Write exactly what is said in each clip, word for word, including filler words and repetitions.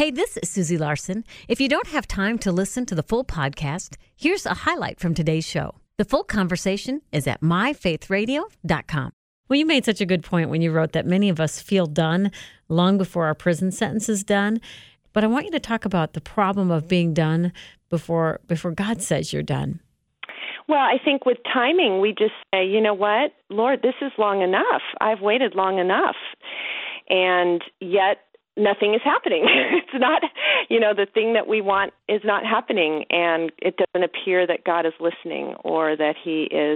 Hey, this is Susie Larson. If you don't have time to listen to the full podcast, here's a highlight from today's show. The full conversation is at my faith radio dot com. Well, you made such a good point when you wrote that many of us feel done long before our prison sentence is done. But I want you to talk about the problem of being done before before God says you're done. Well, I think with timing, we just say, you know what, Lord, this is long enough. I've waited long enough. And yet nothing is happening. It's not, you know, the thing that we want is not happening, and it doesn't appear that God is listening or that he is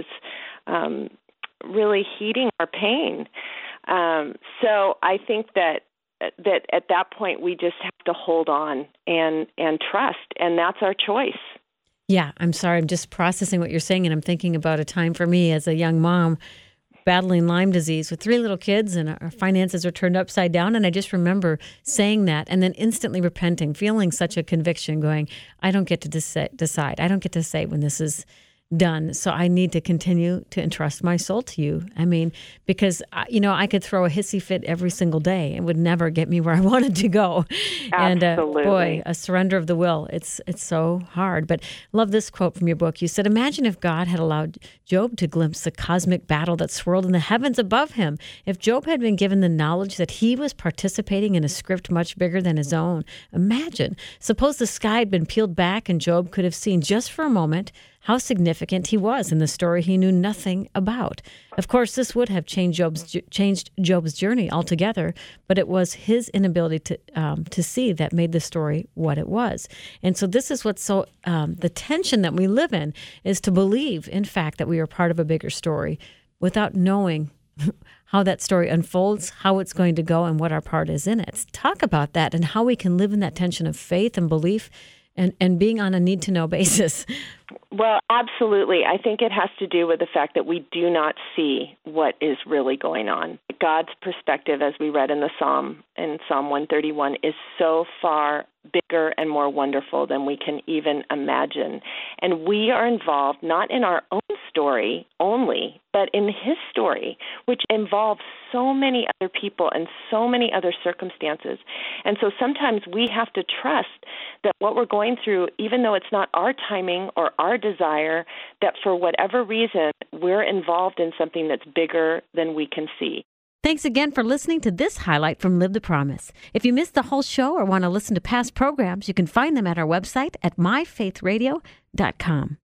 um, really heeding our pain. Um, so I think that that at that point we just have to hold on and, and trust, and that's our choice. Yeah, I'm sorry. I'm just processing what you're saying, and I'm thinking about a time for me as a young mom battling Lyme disease with three little kids, and our finances are turned upside down. And I just remember saying that and then instantly repenting, feeling such a conviction going, I don't get to deci- decide. I don't get to say when this is done. So I need to continue to entrust my soul to you. I mean, because, you know, I could throw a hissy fit every single day and would never get me where I wanted to go. Absolutely. And uh, boy, a surrender of the will. It's it's so hard. But love this quote from your book. You said, imagine if God had allowed Job to glimpse the cosmic battle that swirled in the heavens above him. If Job had been given the knowledge that he was participating in a script much bigger than his own. Imagine. Suppose the sky had been peeled back and Job could have seen just for a moment how significant he was in the story he knew nothing about. Of course, this would have changed Job's changed Job's journey altogether, but it was his inability to um, to see that made the story what it was. And so this is what's so, um, the tension that we live in is to believe, in fact, that we are part of a bigger story without knowing how that story unfolds, how it's going to go, and what our part is in it. Talk about that and how we can live in that tension of faith and belief and, and being on a need-to-know basis. Well, absolutely. I think it has to do with the fact that we do not see what is really going on. God's perspective, as we read in the Psalm, in Psalm one thirty-one, is so far bigger and more wonderful than we can even imagine. And we are involved not in our own story only, but in his story, which involves so many other people and so many other circumstances. And so sometimes we have to trust that what we're going through, even though it's not our timing or our desire, that for whatever reason, we're involved in something that's bigger than we can see. Thanks again for listening to this highlight from Live the Promise. If you missed the whole show or want to listen to past programs, you can find them at our website at my faith radio dot com.